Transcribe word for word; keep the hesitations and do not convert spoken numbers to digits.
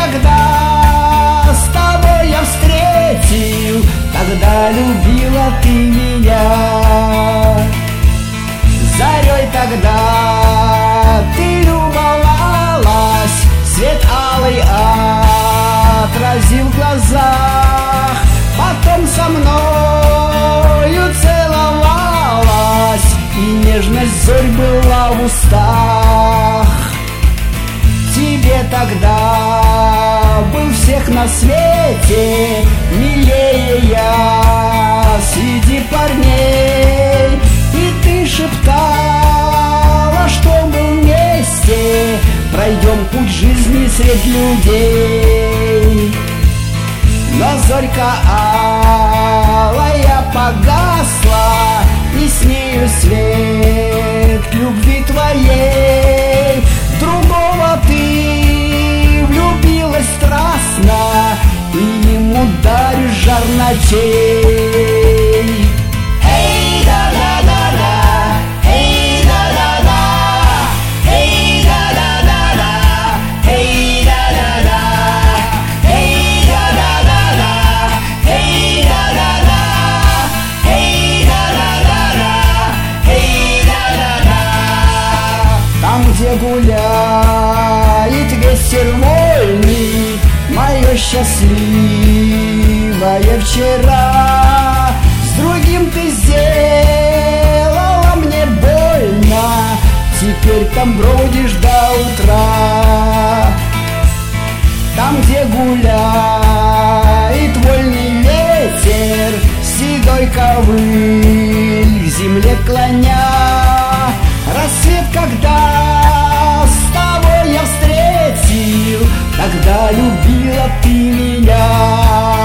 когда с тобой я встретил, тогда любила ты меня. Зарей тогда ты любовалась, свет алый отразил в глазах, потом со мною целовалась, и нежность зорь была в устах. Тебе тогда был всех на свете милее я среди парней, и ты шептала, что мы вместе пройдем путь жизни средь людей. Но зорька алая погасла, и с нею свет любви твоей. В другого ты влюбилась страстно, и ему даришь жар ночей. Эй, да-да-да-да, эй, да-да-да, эй, да-да-да-да, эй, да-да-да, эй, да-да-да-да, эй, да-да-да, эй, да-да-да-да, ей, да-да-да. Там, где гуляет ветер вольный, мое счастливое вчера, с другим ты сделала мне больно, теперь там бродишь до утра. Там, где гуляет вольный ветер, седой ковыль к земле клоня, рассвет, когда с тобой я встретил, тогда любила ты меня.